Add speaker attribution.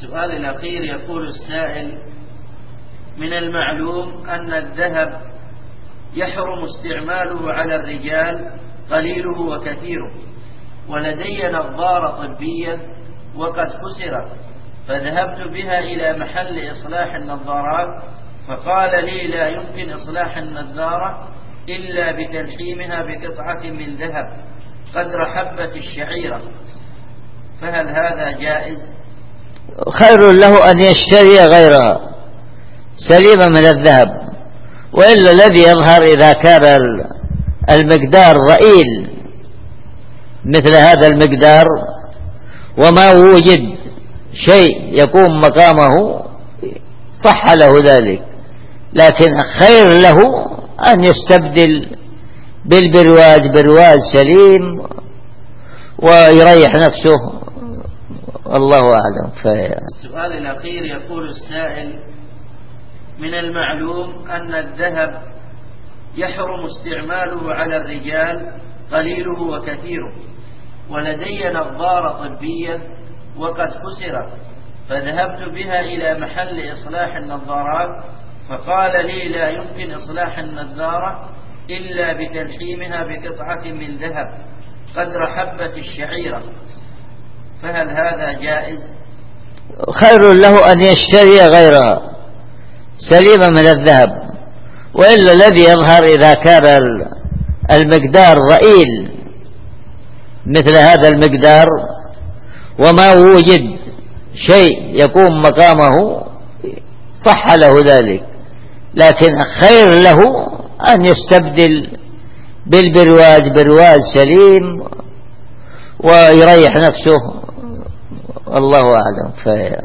Speaker 1: السؤال الأخير يقول السائل: من المعلوم أن الذهب يحرم استعماله على الرجال قليله وكثيره، ولدي نظارة طبية وقد كسرت، فذهبت بها إلى محل إصلاح النظارات، فقال لي لا يمكن إصلاح النظارة إلا بتلحيمها بقطعة من ذهب قدر حبة الشعيرة، فهل هذا جائز؟
Speaker 2: خير له أن يشتري غيرها سليما من الذهب، وإلا الذي يظهر إذا كان المقدار ضئيل مثل هذا المقدار وما وجد شيء يقوم مقامه صح له ذلك، لكن خير له أن يستبدل برواز سليم ويريح نفسه، الله أعلم.
Speaker 1: السؤال الأخير يقول السائل: من المعلوم أن الذهب يحرم استعماله على الرجال قليله وكثيره، ولدي نظارة طبية وقد كسرت، فذهبت بها إلى محل إصلاح النظارات، فقال لي لا يمكن إصلاح النظارة إلا بتلحيمها بقطعة من ذهب قدر حبة الشعيرة، فهل هذا جائز؟
Speaker 2: خير له أن يشتري غيرها سليما من الذهب، وإلا الذي يظهر إذا كان المقدار ضئيل مثل هذا المقدار وما وجد شيء يقوم مقامه صح له ذلك، لكن خير له أن يستبدل برواز سليم ويريح نفسه، الله أعلم.